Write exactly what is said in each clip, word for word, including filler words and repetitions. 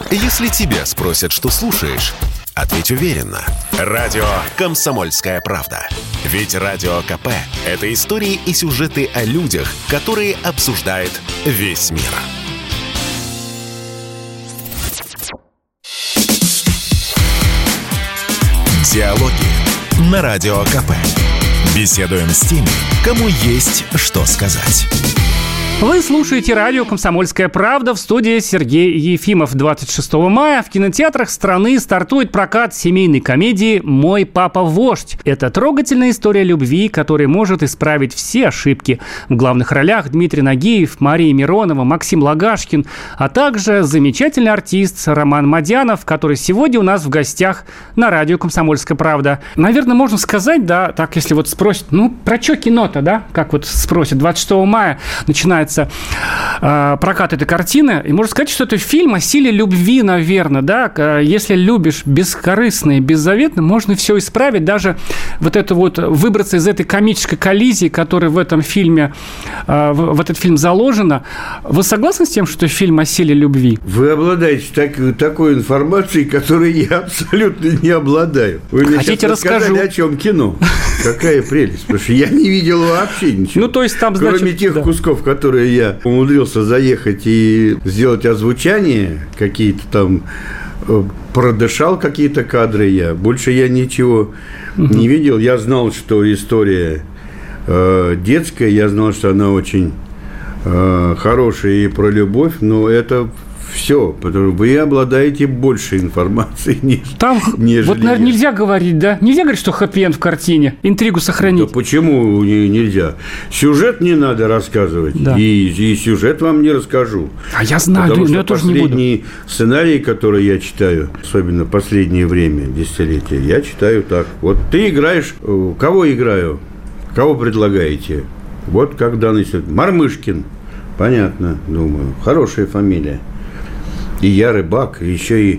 Если тебя спросят, что слушаешь, ответь уверенно. Радио «Комсомольская правда». Ведь Радио КП – это истории и сюжеты о людях, которые обсуждает весь мир. Диалоги на Радио КП. Беседуем с теми, кому есть что сказать. Вы слушаете радио «Комсомольская правда», в студии Сергей Ефимов. двадцать шестого мая в кинотеатрах страны стартует прокат семейной комедии «Мой папа вождь». Это трогательная история любви, которая может исправить все ошибки. В главных ролях Дмитрий Нагиев, Мария Миронова, Максим Лагашкин, а также замечательный артист Роман Мадянов, который сегодня у нас в гостях на радио «Комсомольская правда». Наверное, можно сказать, да, так, если вот спросят, ну, про что кино-то, да, как вот спросят, двадцать шестого мая начинается э, прокат этой картины, и можно сказать, что это фильм о силе любви, наверное, да, если любишь бескорыстно и беззаветно, можно все исправить, даже вот это вот выбраться из этой комической коллизии, которая в этом фильме, э, в, в этот фильм заложена. Вы согласны с тем, что это фильм о силе любви? Вы обладаете так, такой информацией, которой я абсолютно не обладаю. Вы мне Хотите, сейчас рассказали, расскажу? О чем кино. Какая прелесть, потому что я не видел вообще ничего. Ну, то есть там, кроме значит, тех да. кусков, которые я умудрился заехать и сделать озвучание, какие-то там продышал какие-то кадры я. Больше я ничего угу. не видел. Я знал, что история э, детская, я знал, что она очень э, хорошая и про любовь, но это все, потому что вы обладаете больше информации, нежели Там, нежели вот, наверное, я. нельзя говорить, да? Нельзя говорить, что хэппи-энд в картине, интригу сохранить. Да почему нельзя? Сюжет не надо рассказывать, да. и, и сюжет вам не расскажу. А я знаю, потому но что я тоже не буду. Последние сценарии, которые я читаю, особенно в последнее время, десятилетия, я читаю так. Вот ты играешь, кого играю? Кого предлагаете? Вот как данный сюжет. Мармышкин. Понятно, думаю. Хорошая фамилия. И я рыбак, и еще и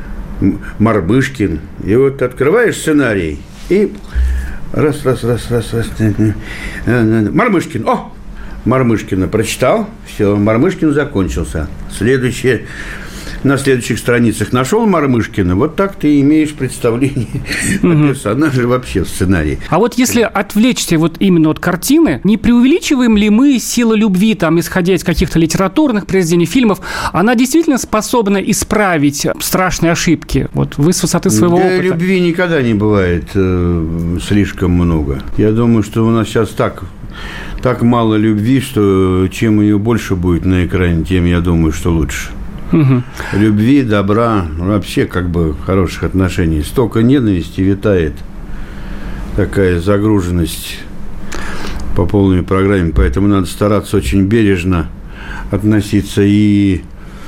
Мармышкин. И вот открываешь сценарий, и раз, раз, раз, раз, раз. Мармышкин. О! Мармышкина прочитал, все, Мармышкин закончился. Следующее. На следующих страницах нашел Мармышкина, вот так ты имеешь представление угу. о персонаже вообще в сценарии. А вот если отвлечься вот именно от картины, не преувеличиваем ли мы силу любви, там, исходя из каких-то литературных произведений, фильмов, она действительно способна исправить страшные ошибки? Вот вы с высоты своего да, опыта. Любви никогда не бывает э, слишком много. Я думаю, что у нас сейчас так... так мало любви, что чем ее больше будет на экране, тем, я думаю, что лучше. Угу. Любви, добра, вообще как бы хороших отношений. Столько ненависти витает, такая загруженность по полной программе, поэтому надо стараться очень бережно относиться и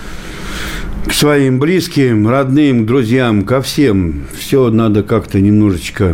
к своим близким, родным, друзьям, ко всем. Все надо как-то немножечко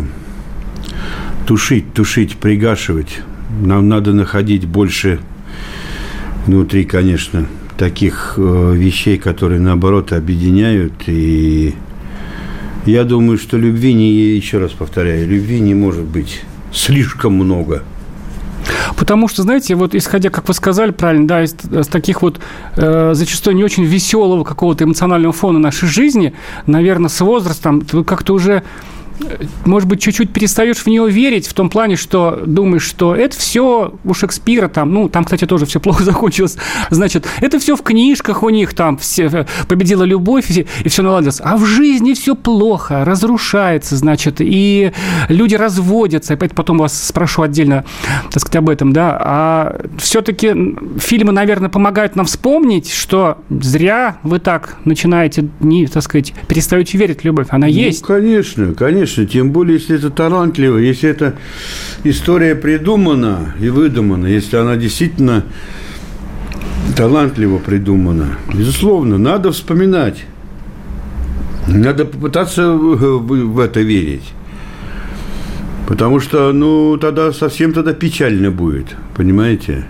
тушить, тушить, пригашивать. Нам надо находить больше внутри, конечно, таких э, вещей, которые, наоборот, объединяют. И я думаю, что любви, не, еще раз повторяю, любви не может быть слишком много. Потому что, знаете, вот исходя, как вы сказали правильно, да, из, из таких вот э, зачастую не очень веселого какого-то эмоционального фона нашей жизни, наверное, с возрастом ты как-то уже... может быть, чуть-чуть перестаешь в нее верить в том плане, что думаешь, что это все у Шекспира, там, ну, там, кстати, тоже все плохо закончилось, значит, это все в книжках у них, там, все, победила любовь, и, и все наладилось. А в жизни все плохо, разрушается, значит, и люди разводятся, и потом вас спрошу отдельно, так сказать, об этом, да, а все-таки фильмы, наверное, помогают нам вспомнить, что зря вы так начинаете, не, так сказать, перестаете верить в любовь, она ну, есть. Конечно, конечно. Тем более, если это талантливо, если эта история придумана и выдумана, если она действительно талантливо придумана, безусловно, надо вспоминать. Надо попытаться в это верить. Потому что, ну, тогда совсем тогда печально будет, понимаете?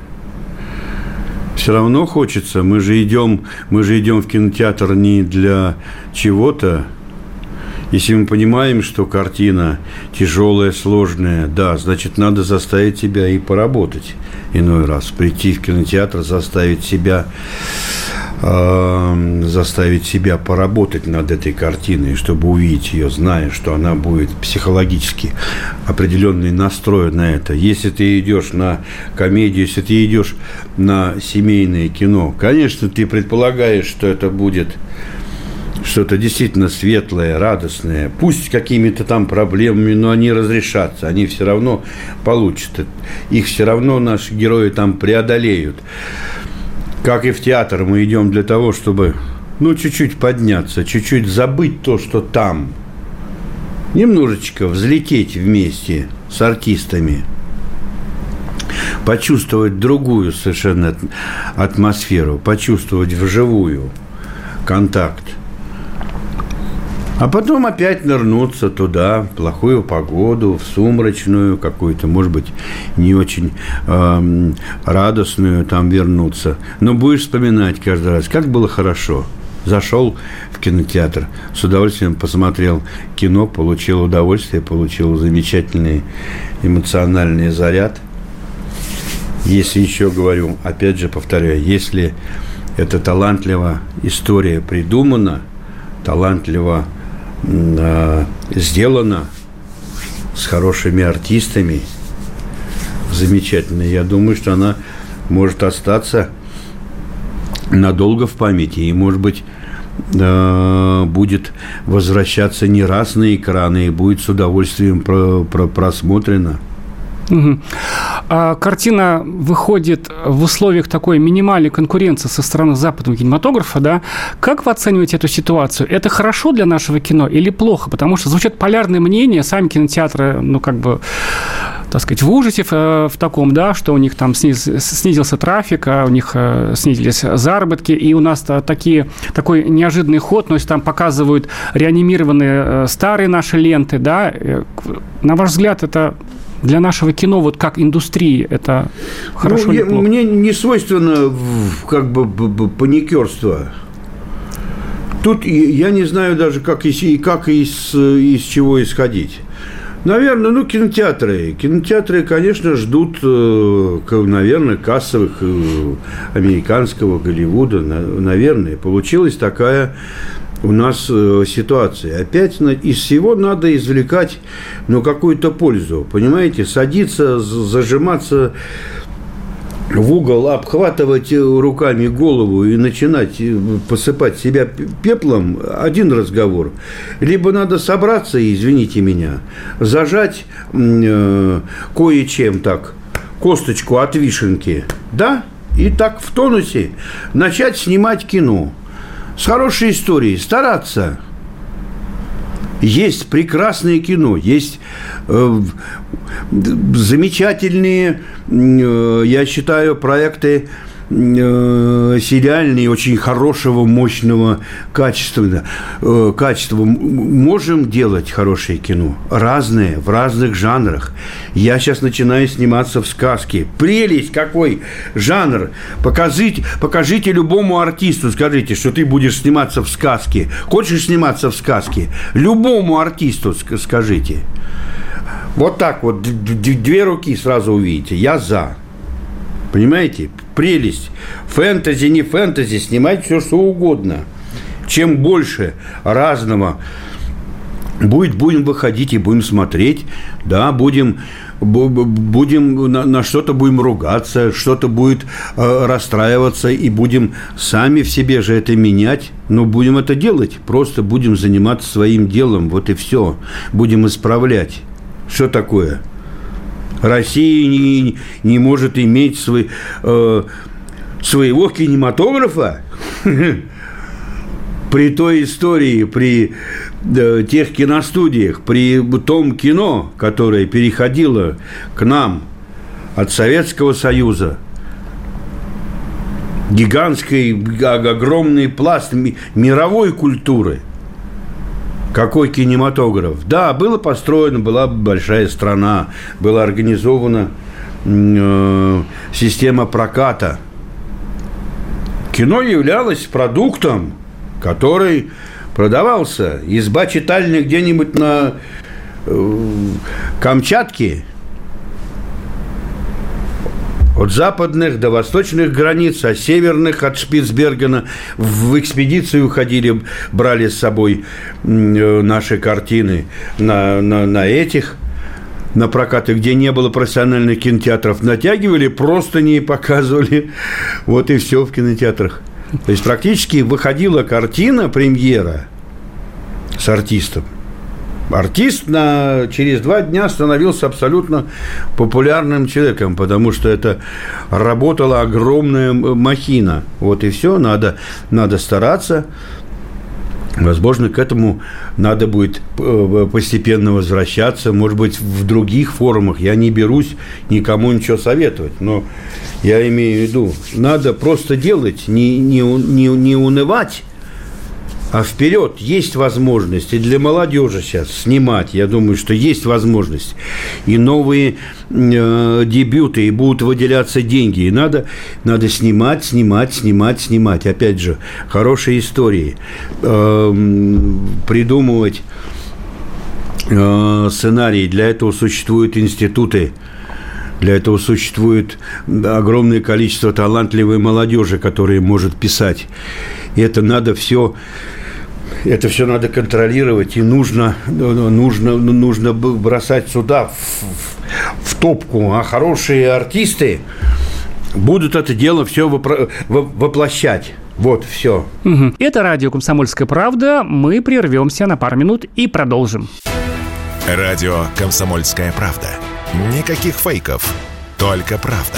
Все равно хочется. Мы же идем, мы же идем в кинотеатр не для чего-то. Если мы понимаем, что картина тяжелая, сложная, да, значит, надо заставить себя и поработать иной раз. Прийти в кинотеатр, заставить себя э, заставить себя поработать над этой картиной, чтобы увидеть ее, зная, что она будет психологически определенный настрой на это. Если ты идешь на комедию, если ты идешь на семейное кино, конечно, ты предполагаешь, что это будет что-то действительно светлое, радостное. Пусть с какими-то там проблемами, но они разрешатся. Они все равно получат. Их все равно наши герои там преодолеют. Как и в театр, мы идем для того, чтобы, ну, чуть-чуть подняться, чуть-чуть забыть то, что там. Немножечко взлететь вместе с артистами. Почувствовать другую совершенно атмосферу. Почувствовать вживую контакт. А потом опять нырнуться туда, в плохую погоду, в сумрачную какую-то, может быть, не очень э, радостную там вернуться. Но будешь вспоминать каждый раз, как было хорошо. Зашел в кинотеатр, с удовольствием посмотрел кино, получил удовольствие, получил замечательный эмоциональный заряд. Если еще говорю, опять же повторяю, если это талантливо история придумана, талантливо сделано, с хорошими артистами, замечательно. Я думаю, что она может остаться надолго в памяти и, может быть, будет возвращаться не раз на экраны и будет с удовольствием про- про- просмотрена. Угу. А картина выходит в условиях такой минимальной конкуренции со стороны западного кинематографа, да? Как вы оцениваете эту ситуацию? Это хорошо для нашего кино или плохо? Потому что звучат полярные мнения, сами кинотеатры, ну, как бы, так сказать, в ужасе в, в таком, да, что у них там сниз, снизился трафик, а у них снизились заработки, и у нас такие, такой неожиданный ход, то есть там показывают реанимированные старые наши ленты, да? На ваш взгляд, это... Для нашего кино, вот как индустрии, это хорошо, ну, или плохо? Мне не свойственно как бы паникерство. Тут я не знаю даже, как из, как из, из чего исходить. Наверное, ну, кинотеатры. Кинотеатры, конечно, ждут, наверное, кассовых американского Голливуда. Наверное, получилась такая... у нас ситуация. Опять из всего надо извлекать, ну, какую-то пользу. Понимаете? Садиться, зажиматься в угол, обхватывать руками голову и начинать посыпать себя пеплом – один разговор. Либо надо собраться, извините меня, зажать э, кое-чем так косточку от вишенки, да, и так в тонусе начать снимать кино. С хорошей историей, стараться. Есть прекрасное кино, есть э, замечательные, э, я считаю, проекты э, сериальные, очень хорошего, мощного качества, э, качества. Можем делать хорошее кино, разное, в разных жанрах. Я сейчас начинаю сниматься в сказке. Прелесть, какой жанр! Покажите, покажите любому артисту, скажите, что ты будешь сниматься в сказке. Хочешь сниматься в сказке? Любому артисту скажите. Вот так вот, две руки сразу увидите. Я за. Понимаете? Прелесть. Фэнтези, не фэнтези, снимать все, что угодно. Чем больше разного будет, будем выходить и будем смотреть, да, будем, будем на, на что-то будем ругаться, что-то будет э, расстраиваться, и будем сами в себе же это менять, но будем это делать, просто будем заниматься своим делом, вот и все, будем исправлять. Что такое? Россия не, не может иметь свой, э, своего кинематографа при той истории, при э, тех киностудиях, при том кино, которое переходило к нам от Советского Союза, гигантский, огромный пласт мировой культуры. Какой кинематограф? Да, было построено, была большая страна, была организована э, система проката. Кино являлось продуктом, который продавался. Изба читальня где-нибудь на э, Камчатке От западных до восточных границ, от северных, от Шпицбергена. В экспедицию ходили, брали с собой наши картины на, на, на этих, на прокаты, где не было профессиональных кинотеатров. Натягивали, просто не показывали. Вот и все в кинотеатрах. То есть практически выходила картина, премьера с артистом. Артист на, через два дня становился абсолютно популярным человеком, потому что это работала огромная махина. Вот и все, надо, надо стараться. Возможно, к этому надо будет постепенно возвращаться, может быть, в других форумах. Я не берусь никому ничего советовать, но я имею в виду, надо просто делать, не, не, не, не унывать, а вперед. Есть возможность и для молодежи сейчас снимать. Я думаю, что есть возможность. И новые э, дебюты, и будут выделяться деньги. И надо, надо снимать, снимать, снимать, снимать. Опять же, хорошие истории. Э, придумывать э, сценарии. Для этого существуют институты. Для этого существует огромное количество талантливой молодежи, которая может писать. И это надо все... Это все надо контролировать, и нужно, нужно, нужно бросать сюда, в, в, в топку. А хорошие артисты будут это дело все вопро- воплощать. Вот, все. Угу. Это радио «Комсомольская правда». Мы прервемся на пару минут и продолжим. Радио «Комсомольская правда». Никаких фейков, только правда.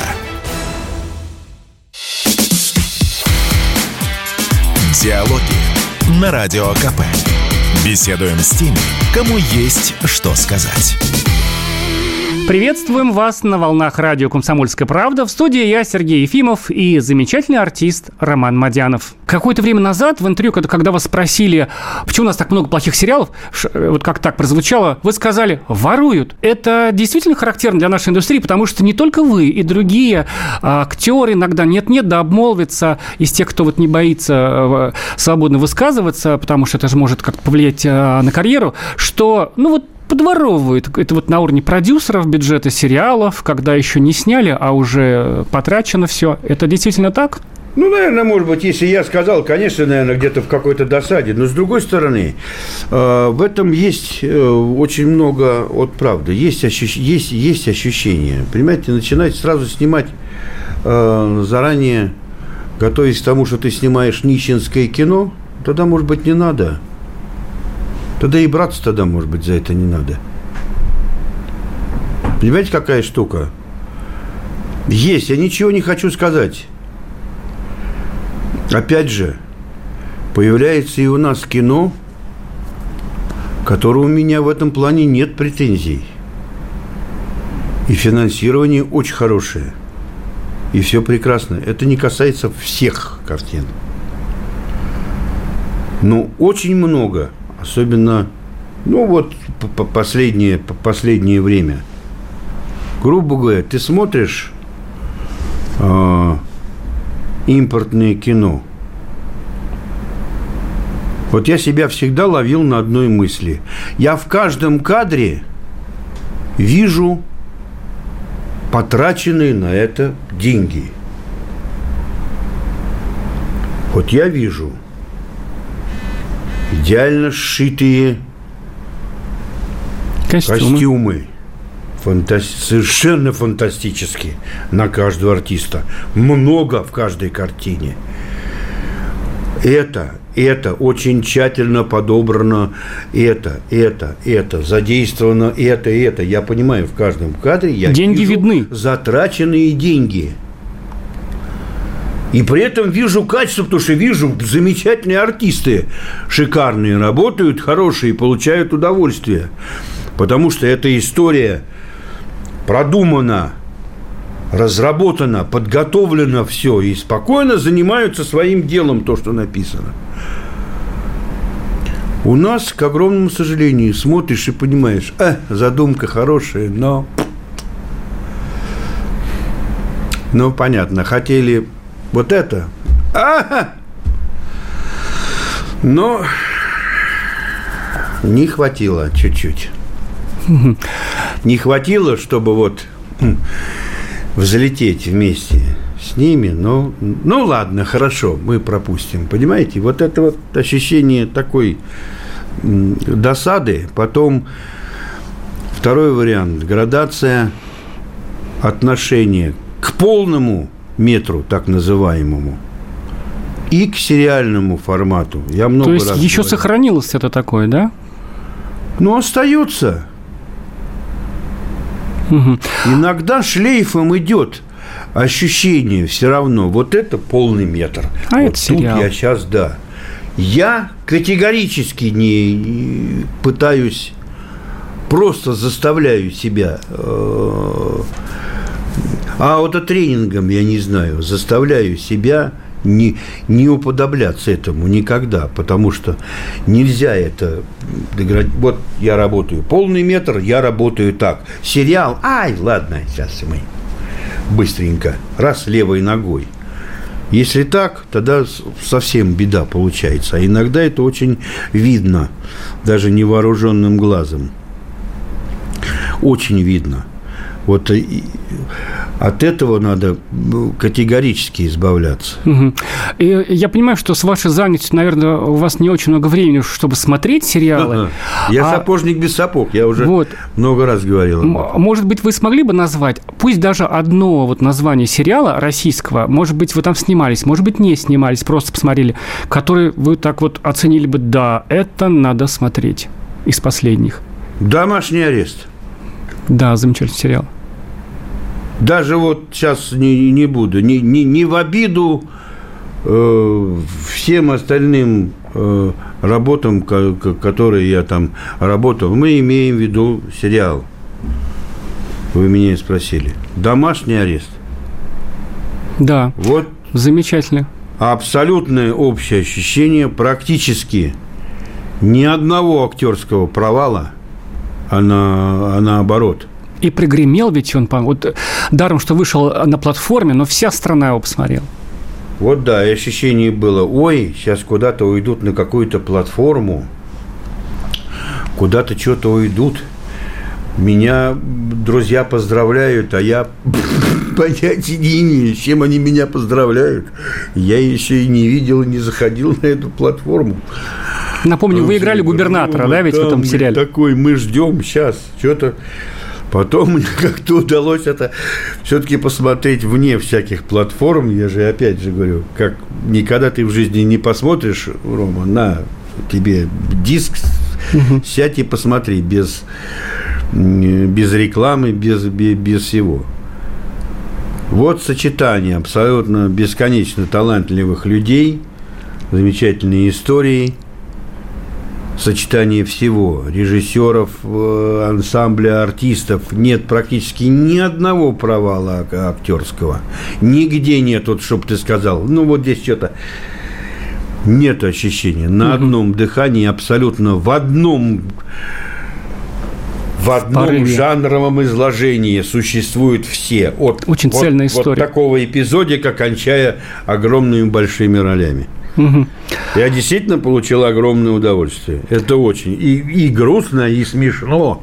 Диалоги на Радио КП. Беседуем с теми, кому есть что сказать. Приветствуем вас на волнах радио «Комсомольская правда». В студии я, Сергей Ефимов, и замечательный артист Роман Мадянов. Какое-то время назад в интервью, когда вас спросили, почему у нас так много плохих сериалов, вот как так прозвучало, вы сказали «воруют». Это действительно характерно для нашей индустрии, потому что не только вы, и другие актеры иногда нет-нет, да обмолвятся из тех, кто вот не боится свободно высказываться, потому что это же может как-то повлиять на карьеру, что, ну вот, подворовывают. Это вот на уровне продюсеров бюджета сериалов, когда еще не сняли, а уже потрачено все. Это действительно так? Ну, наверное, может быть, если я сказал, конечно, наверное, где-то в какой-то досаде. Но, с другой стороны, э, в этом есть э, очень много от правды. Есть, ощущ... есть, есть ощущение. Понимаете, начинать сразу снимать э, заранее, готовясь к тому, что ты снимаешь нищенское кино, тогда, может быть, не надо. Тогда и браться тогда, может быть, за это не надо. Понимаете, какая штука? Есть, я ничего не хочу сказать. Опять же, появляется и у нас кино, которое у меня в этом плане нет претензий. И финансирование очень хорошее. И все прекрасно. Это не касается всех картин. Но очень много... Особенно, ну вот, последнее, последнее время. Грубо говоря, ты смотришь э, импортное кино. Вот я себя всегда ловил на одной мысли. Я в каждом кадре вижу потраченные на это деньги. Вот я вижу идеально сшитые костюмы, костюмы. Фанта... совершенно фантастические на каждого артиста. Много в каждой картине. Это, это очень тщательно подобрано. Это, это, это задействовано. Это, это. Я понимаю, в каждом кадре я деньги вижу видны. Затраченные деньги. И при этом вижу качество, потому что вижу замечательные артисты, шикарные, работают, хорошие, получают удовольствие. Потому что эта история продумана, разработана, подготовлено все. И спокойно занимаются своим делом, то, что написано. У нас, к огромному сожалению, смотришь и понимаешь, э, задумка хорошая, но... Ну, понятно, хотели... Вот это. Ага. Но не хватило чуть-чуть. Не хватило, чтобы вот взлететь вместе с ними, но, ну ладно, хорошо, мы пропустим, понимаете? Вот это вот ощущение такой досады. Потом второй вариант, градация отношения к полному метру, так называемому, и к сериальному формату. Я много То есть раз еще говорил. сохранилось это такое, да? Ну, остается. Угу. Иногда шлейфом идет ощущение все равно. Вот это полный метр. А вот это тут сериал. Я сейчас, да. Я категорически не, не пытаюсь, просто заставляю себя э, аутотренингом, я не знаю, заставляю себя не, не уподобляться этому никогда, потому что нельзя это деградировать. Вот я работаю полный метр, я работаю так. Сериал, ай, ладно, сейчас мы быстренько, раз левой ногой. Если так, тогда совсем беда получается. А иногда это очень видно, даже невооруженным глазом. Очень видно. Вот от этого надо категорически избавляться. Угу. И я понимаю, что с вашей занятостью, наверное, у вас не очень много времени, чтобы смотреть сериалы. Ага. Я а... сапожник без сапог, я уже вот. много раз говорил. Может быть, вы смогли бы назвать, пусть даже одно вот название сериала российского, может быть, вы там снимались, может быть, не снимались, просто посмотрели, который вы так вот оценили бы, да, это надо смотреть из последних. «Домашний арест». Да, замечательный сериал. Даже вот сейчас не, не буду, не, не, не в обиду э, всем остальным э, работам, ко- которые я там работал, мы имеем в виду сериал. Вы меня спросили. «Домашний арест». Да, вот замечательно. Абсолютное общее ощущение, практически ни одного актерского провала, а, на, а наоборот. И пригремел ведь он, вот, даром, что вышел на платформе, но вся страна его посмотрела. Вот да, и ощущение было, ой, сейчас куда-то уйдут на какую-то платформу, куда-то что-то уйдут. Меня друзья поздравляют, а я понятия не имею, с чем они меня поздравляют. Я еще и не видел, не заходил на эту платформу. Напомню, вы играли губернатора, ну, да, ведь в этом сериале? Такой, мы ждем сейчас, что-то... Потом мне как-то удалось это все-таки посмотреть вне всяких платформ. Я же опять же говорю, как никогда ты в жизни не посмотришь, Рома, на тебе диск, угу. Сядь и посмотри без, без рекламы, без, без, без всего. Вот сочетание абсолютно бесконечно талантливых людей, замечательные истории, сочетание всего, режиссеров, ансамбля артистов. Нет практически ни одного провала актерского. Нигде нет, вот, чтобы ты сказал, ну, вот здесь что-то. Нет ощущения. На одном дыхании, абсолютно в одном, в одном порыве. Жанровом изложении существуют все. От, Очень вот, цельная история. Вот такого эпизодика, кончая огромными большими ролями. Угу. Я действительно получил огромное удовольствие. Это очень и, и грустно, и смешно.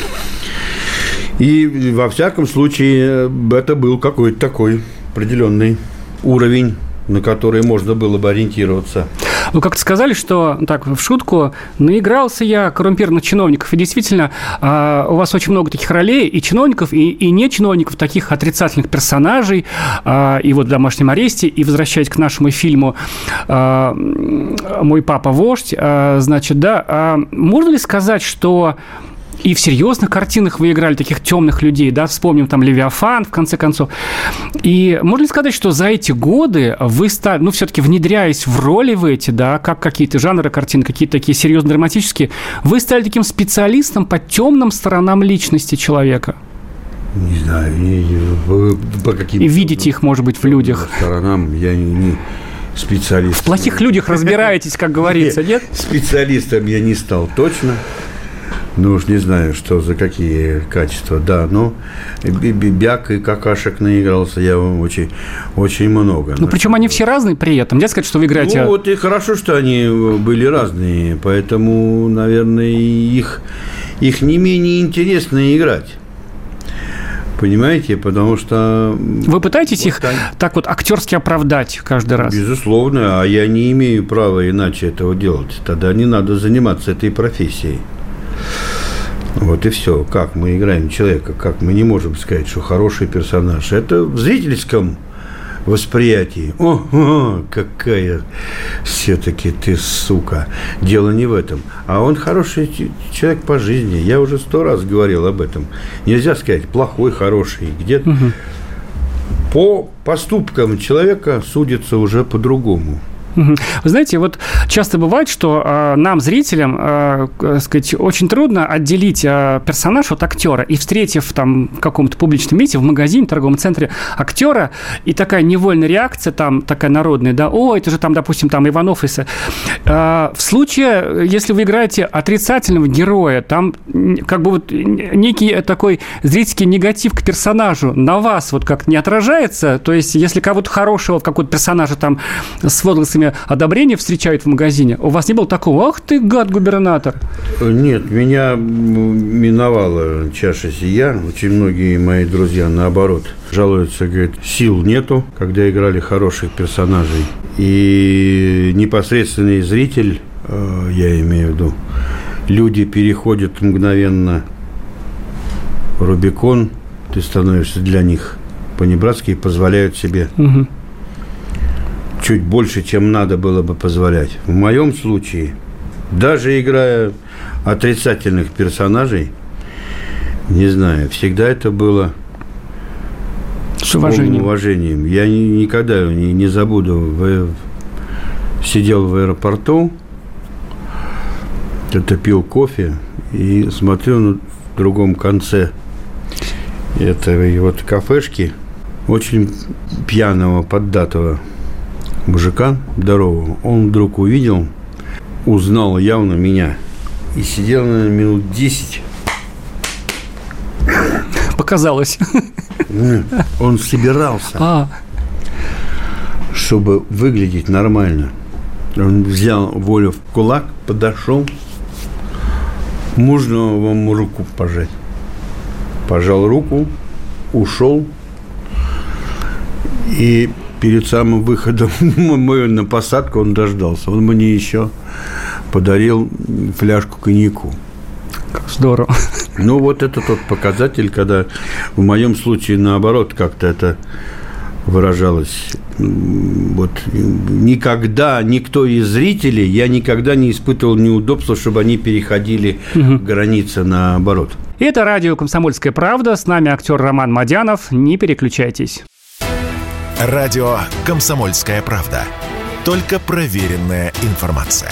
И во всяком случае это был какой-то такой определенный уровень, на который можно было бы ориентироваться. Вы как-то сказали, что, так, в шутку, наигрался я коррумпированных чиновников. И действительно, э, у вас очень много таких ролей, и чиновников, и, и не чиновников, таких отрицательных персонажей. Э, и вот в «Домашнем аресте», и возвращаясь к нашему фильму э, «Мой папа вождь», э, значит, да, э, можно ли сказать, что... И в серьезных картинах вы играли таких темных людей, да, вспомним там «Левиафан», в конце концов. И можно ли сказать, что за эти годы вы стали, ну, все-таки внедряясь в роли в эти, да, как какие-то жанры картин, какие-то такие серьезно драматические, вы стали таким специалистом по темным сторонам личности человека? Не знаю, не, не, по, по каким-то... И видите их, может быть, в людях? Сторонам я не... не... специалист. В плохих людях разбираетесь, как говорится, нет? Специалистом я не стал точно. Ну уж не знаю, что за какие качества. Да, ну, бяк и какашек наигрался я очень, очень много. Ну, причем они все разные при этом. Нельзя сказать, что вы играете... Ну, вот и хорошо, что они были разные. Поэтому, наверное, их, их не менее интересно играть. Понимаете? Потому что... Вы пытаетесь вот их так... так вот актерски оправдать каждый раз? Безусловно, а я не имею права иначе этого делать. Тогда не надо заниматься этой профессией. Вот и все. Как мы играем человека, как мы не можем сказать, что хороший персонаж. Это в зрительском восприятии. О, о, какая все-таки ты сука. Дело не в этом. А он хороший человек по жизни. Я уже сто раз говорил об этом. Нельзя сказать плохой, хороший. Где-то угу. По поступкам человека судится уже по-другому. Вы знаете, вот часто бывает, что э, нам, зрителям, э, э, сказать, очень трудно отделить э, персонажа от актера. И встретив там в каком-то публичном месте, в магазине, в торговом центре актера, и такая невольная реакция, там такая народная, да, о, это же там, допустим, там Иванов. И э, в случае, если вы играете отрицательного героя, там как бы вот некий такой зрительский негатив к персонажу на вас вот как не отражается. То есть, если кого-то хорошего, какого-то персонажа там с возгласами одобрения встречают в магазине, у вас не было такого: ах ты, гад, губернатор? Нет, меня миновала чаша сия. Очень многие мои друзья, наоборот, жалуются, говорят, сил нету, когда играли хороших персонажей. И непосредственный зритель, я имею в виду, люди переходят мгновенно Рубикон, ты становишься для них по-небратски и позволяют себе угу. чуть больше, чем надо было бы позволять. В моем случае, даже играя отрицательных персонажей, не знаю, всегда это было с уважением. уважением. Я ни, никогда не, не забуду. В, сидел в аэропорту, это пил кофе и смотрю на другом конце этой вот кафешки очень пьяного, поддатого мужика здорового. Он вдруг увидел, узнал явно меня и сидел, наверное, минут десять. Показалось. Он собирался, а. чтобы выглядеть нормально. Он взял волю в кулак, подошел. Можно вам руку пожать? Пожал руку, ушел. И перед самым выходом на посадку он дождался. Он мне еще подарил фляжку коньяку. Здорово. Ну, вот это тот показатель, когда в моем случае, наоборот, как-то это выражалось. Вот никогда, никто из зрителей, я никогда не испытывал неудобства, чтобы они переходили угу. границы наоборот. Это радио «Комсомольская правда». С нами актер Роман Мадянов. Не переключайтесь. Радио «Комсомольская правда». Только проверенная информация.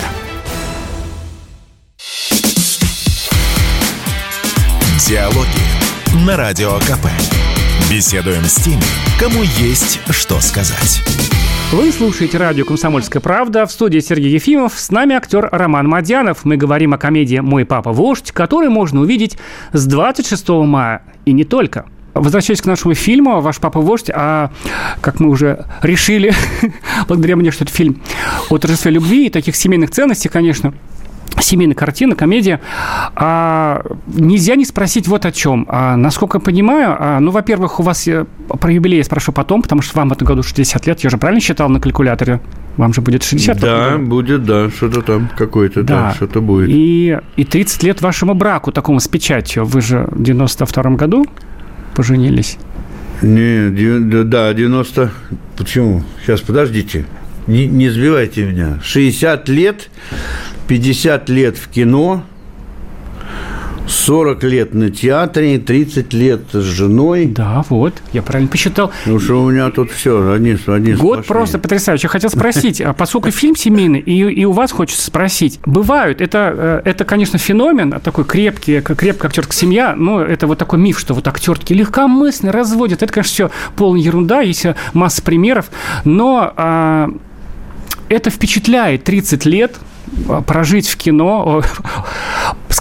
Диалоги на Радио КП. Беседуем с теми, кому есть что сказать. Вы слушаете радио «Комсомольская правда». В студии Сергей Ефимов. С нами актер Роман Мадянов. Мы говорим о комедии «Мой папа вождь», которую можно увидеть с двадцать шестого мая. И не только. Возвращаясь к нашему фильму «Ваш папа вождь», а, как мы уже решили, благодаря мне, что это фильм о торжестве любви и таких семейных ценностей, конечно, семейная картина, комедия, а, нельзя не спросить вот о чем. А, насколько я понимаю, а, ну, во-первых, у вас, я про юбилей я спрошу потом, потому что вам в этом году шестьдесят лет, я же правильно считал на калькуляторе? Вам же будет шестьдесят? Да, будет, да, что-то там какое-то, да, да что-то будет. И, и тридцать лет вашему браку, такому с печатью. Вы же в девяносто втором году поженились? Не, да, девяносто... Почему? Сейчас, подождите. Не, не сбивайте меня. шестьдесят лет, пятьдесят лет в кино, сорок лет на театре, тридцать лет с женой. Да, вот, я правильно посчитал. Ну, что у меня тут все, одни, одни Год просто потрясающий. Я хотел спросить, поскольку фильм семейный, и, и у вас хочется спросить, бывают, это, это, конечно, феномен, такой крепкий, крепкая актерская семья, но это вот такой миф, что вот актер такие легкомысленно разводят. Это, конечно, все полная ерунда, есть масса примеров, но а, это впечатляет тридцать лет, прожить в кино,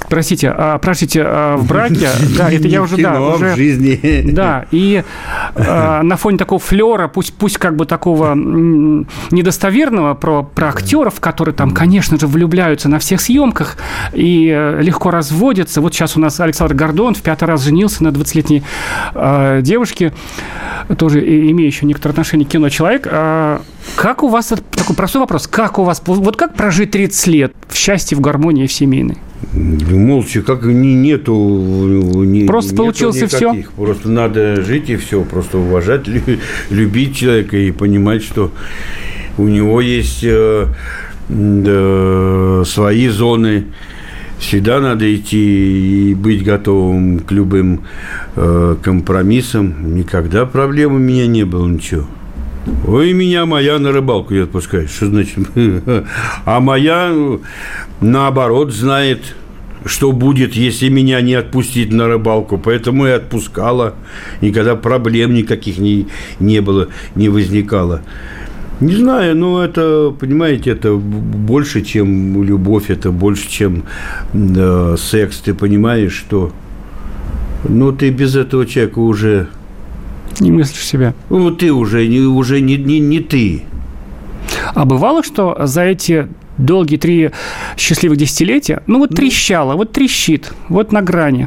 простите, а, прожить а, в браке, да, это я уже, да, уже... в жизни. Да, и а, на фоне такого флера, пусть, пусть как бы такого м, недостоверного про, про актеров, которые там, конечно же, влюбляются на всех съемках и а, легко разводятся. Вот сейчас у нас Александр Гордон в пятый раз женился на двадцатилетней а, девушке, тоже имеющей некоторое отношение к кино человек. А, как у вас, такой простой вопрос, как у вас, вот как прожить тридцать лет в счастье, в гармонии, в семейной? Молча, как не, нету... Не, просто нету получилось никаких. И все? Просто надо жить и все, просто уважать, любить человека и понимать, что у него есть э, э, свои зоны. Всегда надо идти и быть готовым к любым э, компромиссам. Никогда проблем у меня не было, ничего. Ой, меня моя на рыбалку не отпускает. Что значит? А моя, наоборот, знает, что будет, если меня не отпустить на рыбалку. Поэтому и отпускала. Никогда проблем никаких не, не было, не возникало. Не знаю, но это, понимаете, это больше, чем любовь, это больше, чем да, секс. Ты понимаешь, что ну, ты без этого человека уже... Не мыслишь себя. Ну, ты уже, не, уже не, не, не ты. А бывало, что за эти долгие три счастливых десятилетия, ну, вот трещало, вот трещит, вот на грани.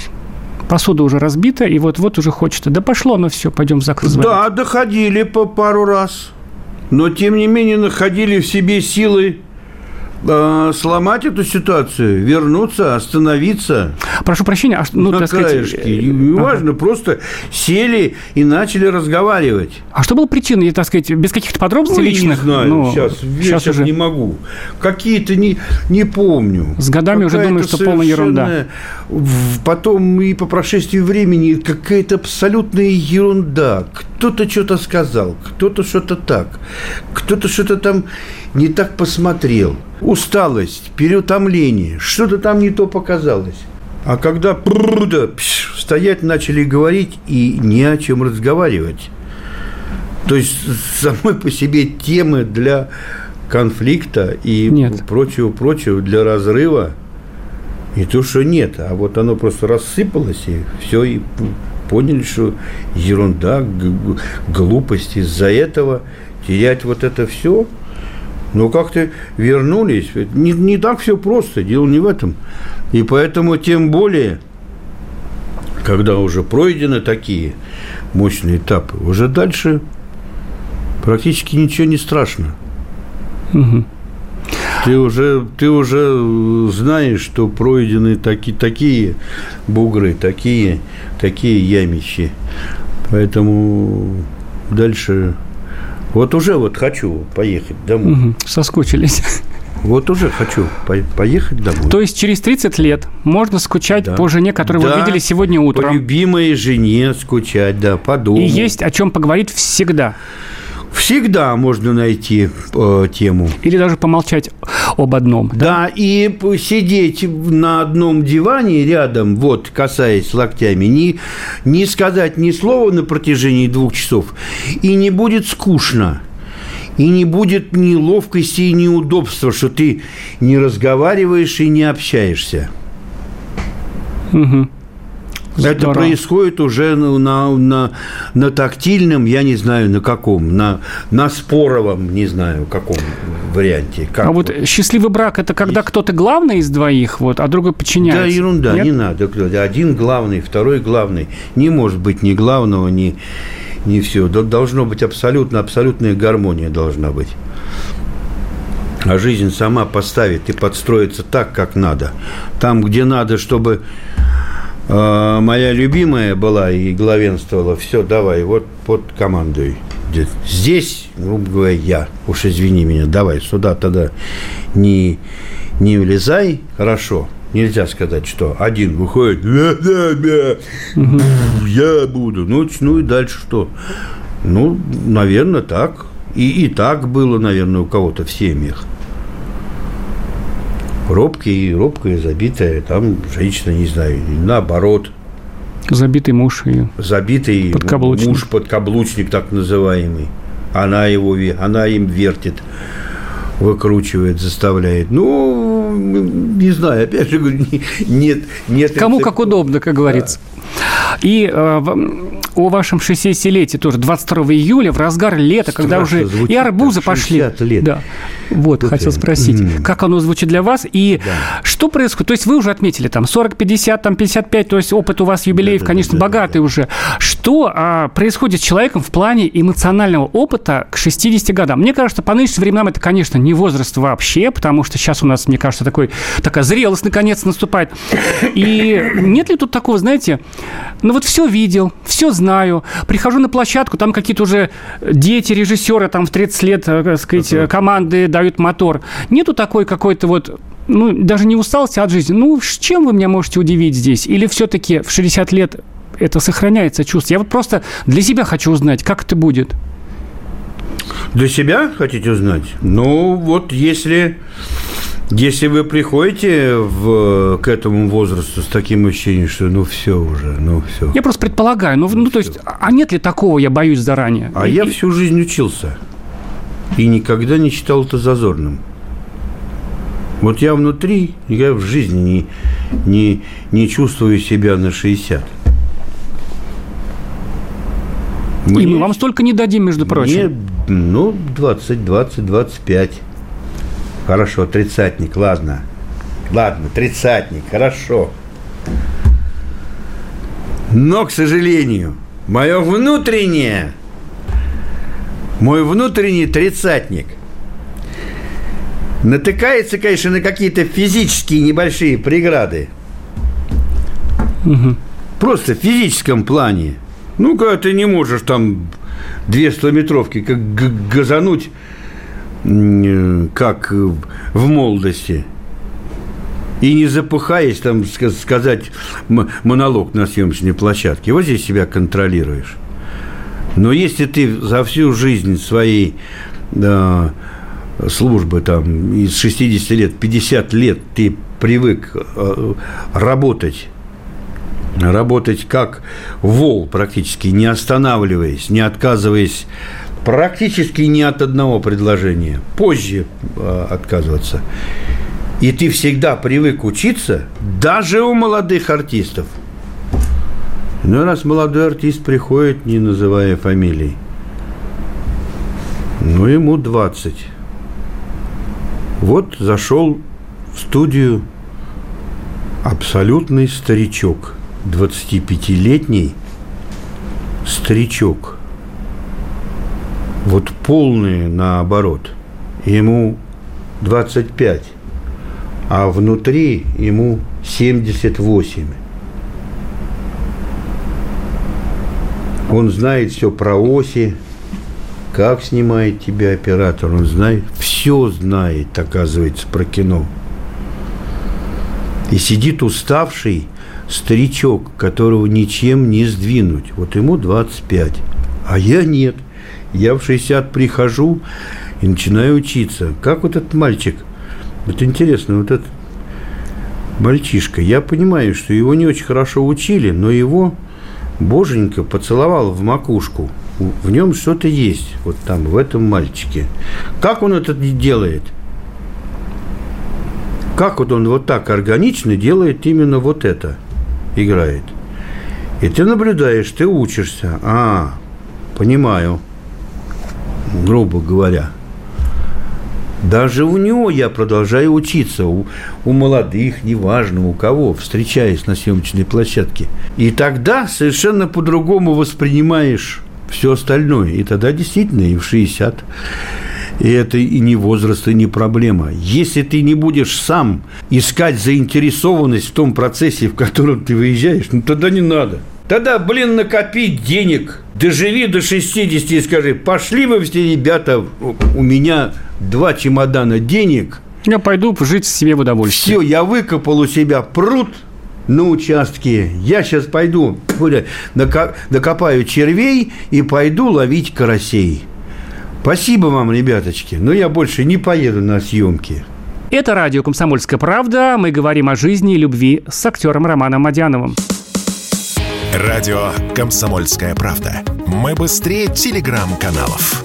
Посуда уже разбита, и вот-вот уже хочется. Да пошло, ну все, пойдем зак разводить. Да, доходили по пару раз. Но, тем не менее, находили в себе силы э, сломать эту ситуацию, вернуться, остановиться. Прошу прощения, а ну, на так краешке. сказать... Неважно, ага. Просто сели и начали разговаривать. А что было причиной, так сказать, без каких-то подробностей ну, личных? Не знаю, ну, сейчас, сейчас, сейчас уже не могу. Какие-то не, не помню. С годами какая-то уже думаю, что полная ерунда. Потом и по прошествии времени какая-то абсолютная ерунда. Кто-то что-то сказал, кто-то что-то так, кто-то что-то там не так посмотрел. Усталость, переутомление, что-то там не то показалось. А когда пруда, пш, стоять начали говорить и ни о чем разговаривать. То есть самой по себе темы для конфликта и прочего-прочего, для разрыва. Не то, что нет, а вот оно просто рассыпалось, и все, и поняли, что ерунда, глупость. Из-за этого терять вот это все. Но как-то вернулись. Не, не так все просто, дело не в этом. И поэтому тем более, когда уже пройдены такие мощные этапы, уже дальше практически ничего не страшно. Угу. Ты уже, ты уже знаешь, что пройдены таки, такие бугры, такие, такие ямищи. Поэтому дальше... Вот уже вот хочу поехать домой. Угу. Соскучились. Вот уже хочу поехать домой. То есть через тридцать лет можно скучать да. по жене, которую да. вы видели сегодня утром. По любимой жене скучать, да, по дому. И есть о чем поговорить всегда. Всегда можно найти э, тему. Или даже помолчать об одном. Да? Да, и сидеть на одном диване рядом, вот, касаясь локтями, не, не сказать ни слова на протяжении двух часов, и не будет скучно. И не будет неловкости и неудобства, что ты не разговариваешь и не общаешься. Угу. Это Здорово. Происходит уже на, на, на, на тактильном, я не знаю, на каком, на, на споровом, не знаю, каком варианте. Как а вот, вот счастливый брак – это когда есть. Кто-то главный из двоих, вот, а другой подчиняется? Да, ерунда, Нет? не надо. Один главный, второй главный. Не может быть ни главного, ни, ни все. Должно быть абсолютно, абсолютная гармония должна быть. А жизнь сама поставит и подстроится так, как надо. Там, где надо, чтобы... моя любимая была и главенствовала, все, давай, вот под командой. Здесь, грубо говоря, я, уж извини меня, давай сюда тогда не, не влезай, хорошо. Нельзя сказать, что один выходит, угу. я буду, ну, ну и дальше что? Ну, наверное, так. И, и так было, наверное, у кого-то в семьях. Робкий, робкая, забитая, там женщина, не знаю, наоборот. Забитый муж ее. Забитый подкаблучник. муж, подкаблучник так называемый. Она его, она им вертит, выкручивает, заставляет. Ну, Ну, не знаю, опять же говорю, нет, нет. Кому как удобно, как говорится. Да. И э, о вашем шестидесятилетии тоже, двадцать второго июля, в разгар лета, страшно когда уже звучит, и арбузы пошли. Лет. Да. Вот, Тут хотел спросить, mm. как оно звучит для вас, и да. что происходит? То есть вы уже отметили, там, сорок, пятьдесят, там, пятьдесят пять, то есть опыт у вас юбилеев, да, конечно, да, да, богатый да, да. уже. Что а, происходит с человеком в плане эмоционального опыта к шестидесяти годам? Мне кажется, по нынешним временам это, конечно, не возраст вообще, потому что сейчас у нас, мне кажется, такой, такая зрелость наконец наступает. И нет ли тут такого, знаете, ну вот все видел, все знаю, прихожу на площадку, там какие-то уже дети, режиссеры, там в тридцать лет, так сказать, uh-huh. команды дают мотор. Нету такой какой-то вот, ну, даже не усталости от жизни. Ну, с чем вы меня можете удивить здесь? Или все-таки в шестьдесят лет это сохраняется чувство? Я вот просто для себя хочу узнать, как это будет. Для себя хотите узнать? Ну, вот если... Если вы приходите в, к этому возрасту с таким ощущением, что ну все уже, ну все. Я просто предполагаю, ну, ну, ну то есть, а нет ли такого, я боюсь заранее? А и... я всю жизнь учился и никогда не считал это зазорным. Вот я внутри, я в жизни не, не, не чувствую себя на шестьдесят. Мне, и мы вам столько не дадим, между прочим. Мне, ну, двадцать, двадцать, двадцать пять. Хорошо, тридцатник, ладно. Ладно, тридцатник, хорошо. Но, к сожалению, мое внутреннее, мой внутренний тридцатник натыкается, конечно, на какие-то физические небольшие преграды. Угу. Просто в физическом плане. Ну, когда ты не можешь там две стометровки как газануть, как в молодости, и не запыхаясь, там, сказать монолог на съемочной площадке. Вот здесь себя контролируешь. Но если ты за всю жизнь своей да, службы, там, из шестидесяти лет, пятьдесят лет ты привык работать, работать как вол практически, не останавливаясь, не отказываясь практически ни от одного предложения, позже э, отказываться. И ты всегда привык учиться, даже у молодых артистов. Ну, раз молодой артист приходит, не называя фамилий, ну, ему двадцать. Вот зашел в студию абсолютный старичок, двадцатипятилетний старичок. Вот полный наоборот. Ему двадцать пять, а внутри ему семьдесят восемь. Он знает все про оси, как снимает тебя оператор, он знает, все знает, оказывается, про кино. И сидит уставший старичок, которого ничем не сдвинуть. Вот ему двадцать пять, а я нет. Я в шестьдесят прихожу и начинаю учиться. Как вот этот мальчик, вот интересно, вот этот мальчишка, я понимаю, что его не очень хорошо учили, но его боженька поцеловал в макушку. В нем что-то есть, вот там, в этом мальчике. Как он это делает? Как вот он вот так органично делает именно вот это, играет? И ты наблюдаешь, ты учишься. А, понимаю. Грубо говоря. Даже у него я продолжаю учиться. У, у молодых, неважно у кого, встречаясь на съемочной площадке. И тогда совершенно по-другому воспринимаешь все остальное. И тогда действительно и в шестьдесят. И это и не возраст, и не проблема. Если ты не будешь сам искать заинтересованность в том процессе, в котором ты выезжаешь, ну тогда не надо. Тогда, блин, накопить денег, доживи до шестидесяти и скажи, пошли вы все, ребята, у меня два чемодана денег. Я пойду жить себе в удовольствие. Все, я выкопал у себя пруд на участке. Я сейчас пойду, накопаю червей и пойду ловить карасей. Спасибо вам, ребяточки, но я больше не поеду на съемки. Это радио «Комсомольская правда». Мы говорим о жизни и любви с актером Романом Мадяновым. Радио «Комсомольская правда». Мы быстрее телеграм-каналов.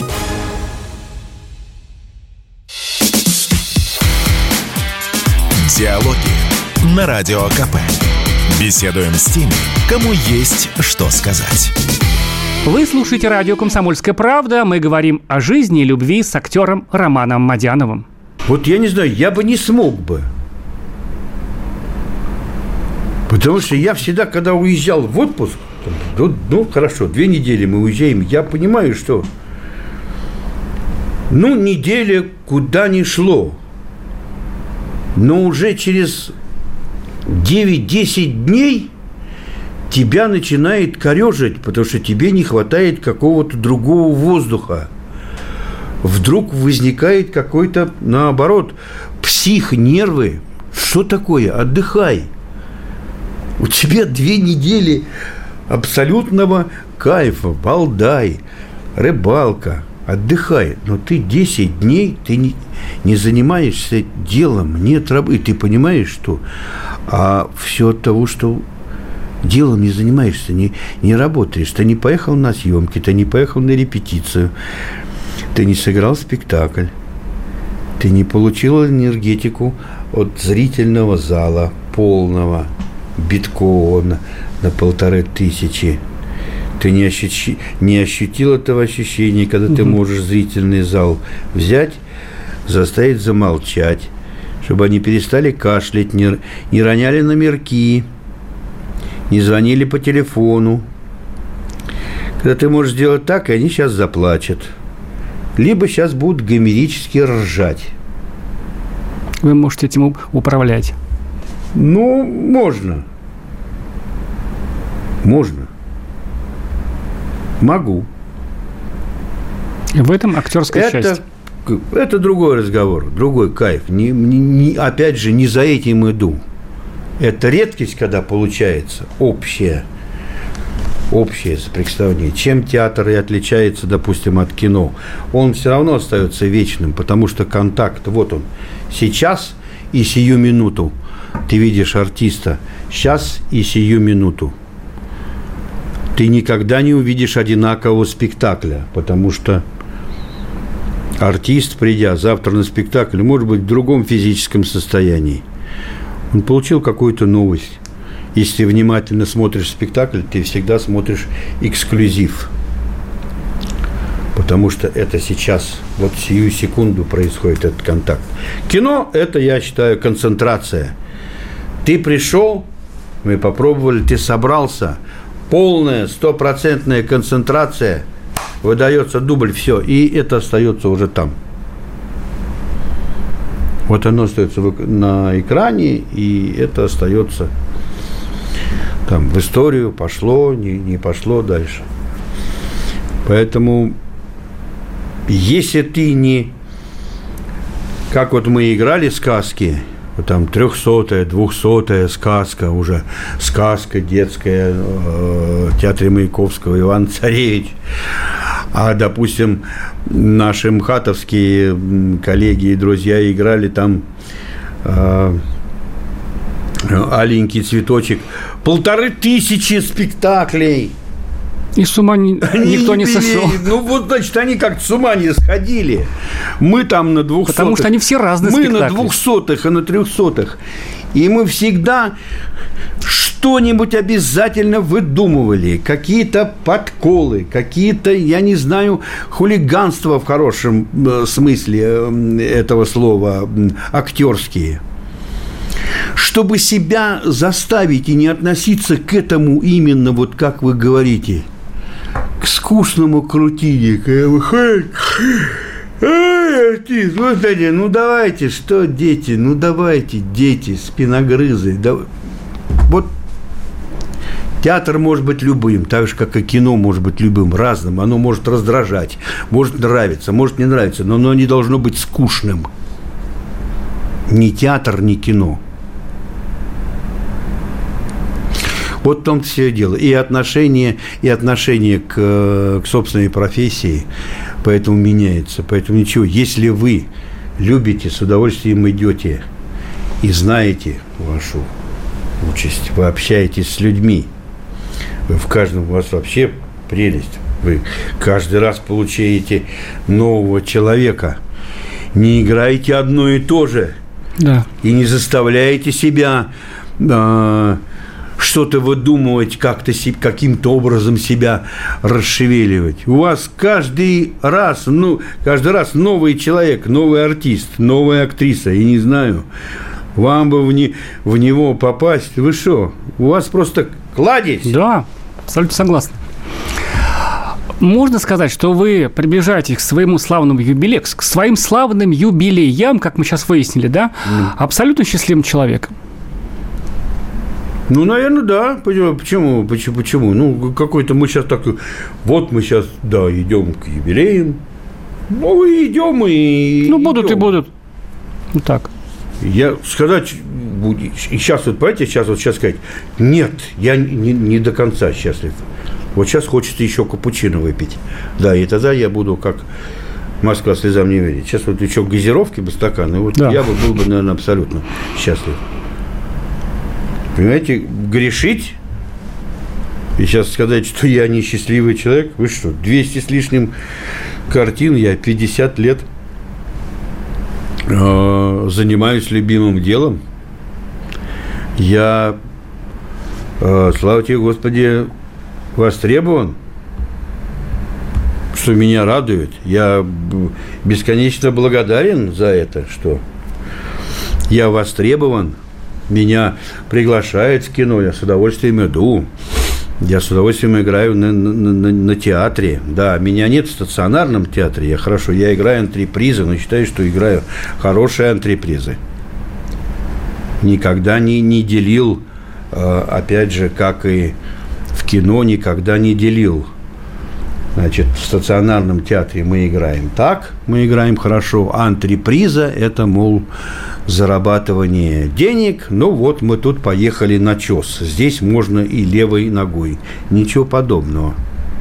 Диалоги на Радио КП. Беседуем с теми, кому есть что сказать. Вы слушаете радио «Комсомольская правда». Мы говорим о жизни и любви с актером Романом Мадяновым. Вот я не знаю, я бы не смог бы. Потому что я всегда, когда уезжал в отпуск, ну, ну хорошо, две недели мы уезжаем, я понимаю, что ну, неделя куда ни шло. Но уже через девять-десять дней тебя начинает корежить, потому что тебе не хватает какого-то другого воздуха. Вдруг возникает какой-то, наоборот, псих, нервы. Что такое? Отдыхай. У тебя две недели абсолютного кайфа, балдай, рыбалка. Отдыхай, но ты десять дней ты не, не занимаешься делом, нет работы. И ты понимаешь, что а все от того, что делом не занимаешься, не, не работаешь. Ты не поехал на съемки, ты не поехал на репетицию, ты не сыграл спектакль, ты не получил энергетику от зрительного зала полного, биткова на, на полторы тысячи. Ты не, ощущи, не ощутил этого ощущения, когда угу. ты можешь зрительный зал взять, заставить замолчать, чтобы они перестали кашлять, не, не роняли номерки, не звонили по телефону. Когда ты можешь сделать так, и они сейчас заплачут. Либо сейчас будут гомерически ржать. Вы можете этим управлять? Ну, можно. Можно. Могу. В этом актерское это, счастье. Это другой разговор, другой кайф. Не, не, не, опять же, не за этим иду. Это редкость, когда получается общее, общее представление. Чем театр и отличается, допустим, от кино? Он все равно остается вечным, потому что контакт, вот он, сейчас и сию минуту. Ты видишь артиста сейчас и сию минуту. Ты никогда не увидишь одинакового спектакля, потому что артист, придя завтра на спектакль, может быть в другом физическом состоянии. Он получил какую-то новость. Если ты внимательно смотришь спектакль, ты всегда смотришь эксклюзив. Потому что это сейчас, вот сию секунду происходит этот контакт. Кино – это, я считаю, концентрация. Ты пришел, мы попробовали, ты собрался – полная, стопроцентная концентрация, выдается дубль, все, и это остается уже там. Вот оно остается на экране, и это остается там в историю, пошло, не, не пошло дальше. Поэтому, если ты не... Как вот мы играли сказки, вот там трехсотая, двухсотая сказка, уже сказка детская э, в театре Маяковского Иван Царевич. А, допустим, наши мхатовские коллеги и друзья играли там э, «Аленький цветочек». Полторы тысячи спектаклей. И с ума ни, никто не сошел. Ну, вот, значит, они как-то с ума не сходили. Мы там на двухсотых. Потому что они все разные мы спектакли. Мы на двухсотых и на трехсотых. И мы всегда что-нибудь обязательно выдумывали. Какие-то подколы, какие-то, я не знаю, хулиганства в хорошем смысле этого слова, актерские. Чтобы себя заставить и не относиться к этому именно, вот как вы говорите, к скучному крутине, эй, артист, господи, ну давайте, что дети, ну давайте, дети, спиногрызы, да, вот театр может быть любым, так же, как и кино может быть любым, разным, оно может раздражать, может нравиться, может не нравиться, но оно не должно быть скучным, ни театр, ни кино. Вот в том-то все дело. И отношение, и отношение к, к собственной профессии поэтому меняется. Поэтому ничего. Если вы любите, с удовольствием идете и знаете вашу участь, вы общаетесь с людьми, вы в каждом, у вас вообще прелесть. Вы каждый раз получаете нового человека. Не играете одно и то же. Да. И не заставляете себя э, что-то выдумывать, как-то каким-то образом себя расшевеливать. У вас каждый раз, ну, каждый раз новый человек, новый артист, новая актриса, я не знаю. Вам бы в, не, в него попасть. Вы что? У вас просто кладезь. Да, абсолютно согласен. Можно сказать, что вы приближаетесь к своему славному юбилею, к своим славным юбилеям, как мы сейчас выяснили, да? Mm. Абсолютно счастливым человеком. Ну, наверное, да. Почему? Почему? Почему? Ну, какой-то мы сейчас так... Вот мы сейчас, да, идем к юбилеям. Ну, и идем, и... Ну, будут идем. и будут. Вот так. Я сказать, и сейчас вот, понимаете, сейчас вот сейчас сказать, нет, я не, не до конца счастлив. Вот сейчас хочется еще капучино выпить. Да, и тогда я буду как Москва слезам не верит. Сейчас вот еще газировки бы стакан, и вот да. Я бы был бы, наверное, абсолютно счастлив. Понимаете, грешить и сейчас сказать, что я несчастливый человек, вы что, двести с лишним картин, я пятьдесят лет занимаюсь любимым делом. Я, слава тебе, Господи, востребован, что меня радует. Я бесконечно благодарен за это, что я востребован. Меня приглашают в кино, я с удовольствием иду. Я с удовольствием играю на, на, на, на театре. Да, меня нет в стационарном театре. Я хорошо, я играю антрепризы, но считаю, что играю хорошие антрепризы. Никогда не, не делил, опять же, как и в кино, никогда не делил. Значит, в стационарном театре мы играем так, мы играем хорошо, а антреприза – это, мол, зарабатывание денег. Ну, вот мы тут поехали на чес. Здесь можно и левой ногой. Ничего подобного.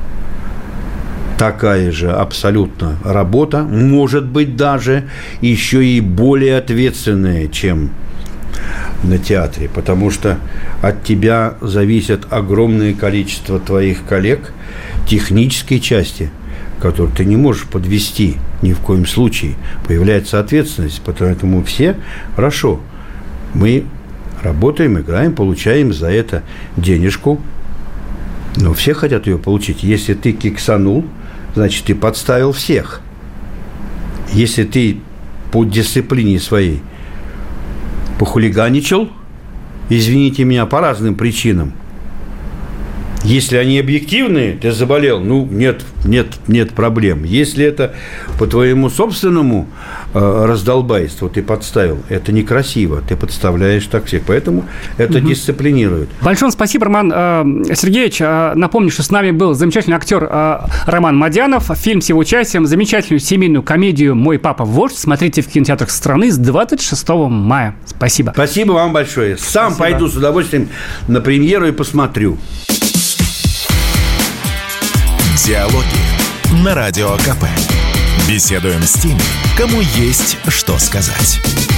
Такая же абсолютно работа, может быть, даже еще и более ответственная, чем на театре, потому что от тебя зависит огромное количество твоих коллег технической части, которую ты не можешь подвести ни в коем случае. Появляется ответственность, поэтому все хорошо. Мы работаем, играем, получаем за это денежку, но все хотят ее получить. Если ты киксанул, значит, ты подставил всех. Если ты по дисциплине своей похулиганичал, извините меня, по разным причинам. Если они объективные, ты заболел, ну, нет, нет, нет проблем. Если это по твоему собственному э, раздолбайству ты подставил, это некрасиво, ты подставляешь так всех. Поэтому это угу. дисциплинирует. Большое спасибо, Роман э, Сергеевич. Э, напомню, что с нами был замечательный актер э, Роман Мадянов. Фильм с его участием, замечательную семейную комедию «Мой папа вождь». Смотрите в кинотеатрах страны с двадцать шестого мая. Спасибо. Спасибо вам большое. Сам спасибо. Пойду с удовольствием на премьеру и посмотрю. Диалоги на Радио КП. Беседуем с теми, кому есть что сказать.